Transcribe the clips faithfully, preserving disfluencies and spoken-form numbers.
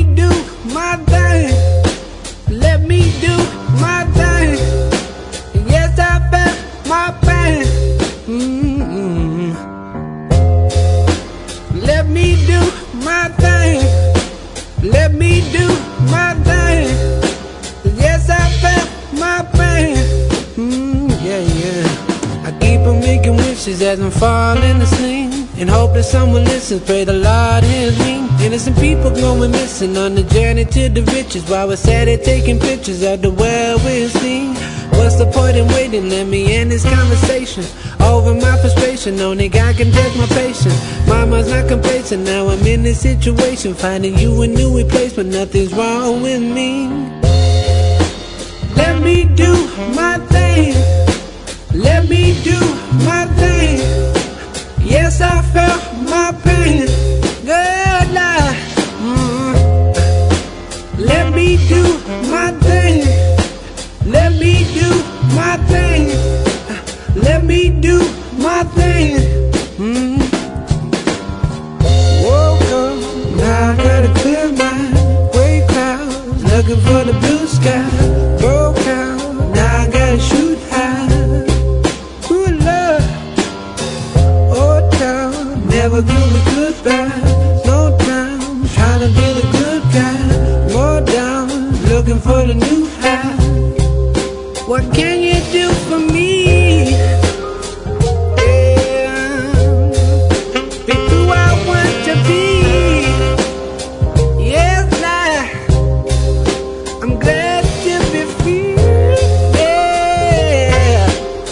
do my thing. Let me do my thing. Yes, I felt my pain. Mm-hmm. Let me do my thing. Let me do my thing. Yes, I felt my pain. Mm, yeah, yeah. I keep on making wishes as I'm falling asleep, and hope that someone listens. Pray the Lord hears me. Innocent people going missing on the journey to the riches, while we're sad at taking pictures of the world we're seeing. What's the point in waiting? Let me end this conversation over my frustration. Only God can judge my patience. Mama's not complacent. Now I'm in this situation, finding you a new replacement. Nothing's wrong with me. Let me do my thing. Let me do my thing. Yes, I felt my pain. Good Lord. Mm. Let me do my thing. Let me do my thing. Let me do my thing. Mm. Woke up, now I got a clear mind. Gray clouds, looking for the blue sky. Broke out, now I gotta shoot high. Good Lord. Oh, town, never give me goodbye. No time, trying to be the good guy. More down, looking for the new high. What can you do for me? Yeah, be who I want to be. Yes, Lord, I'm glad to be free. Yeah,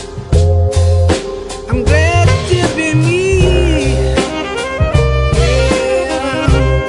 I'm glad to be me. Yeah,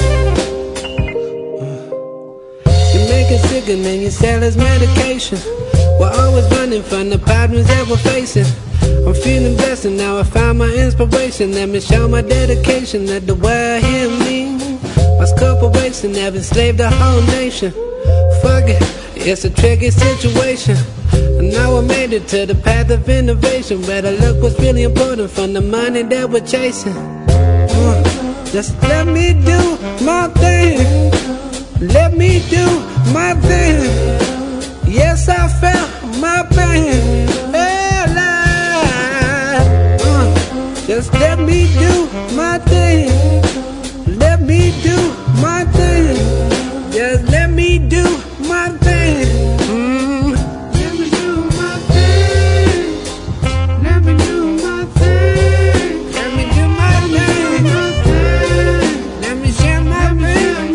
you make it sick and then you sell as medication. We're always running from the problems that we're facing. I'm feeling blessed and now I found my inspiration. Let me show my dedication, let the world hear me. My corporation have enslaved the whole nation. Fuck it, it's a tricky situation. And now I made it to the path of innovation. Better look what's really important from the money that we're chasing. uh, Just let me do my thing. Let me do my thing. Yes, I felt my pain. Hey, Lord. Uh, just let me do my thing. Let me do my thing. Just let me do my thing. Mm. Let me do my thing. Let me do my thing. Let me do my thing. Let me share my pain.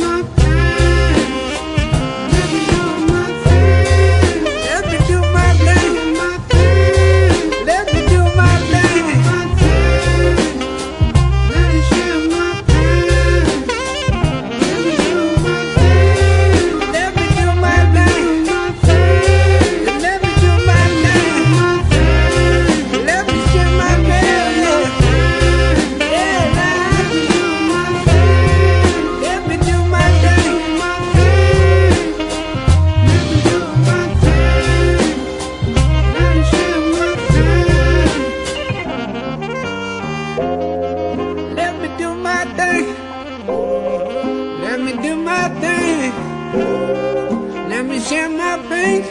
Let me share my pain.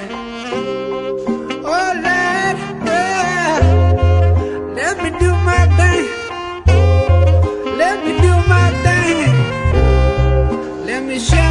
Oh Lord, yeah. Let me do my thing. Let me do my thing. Let me share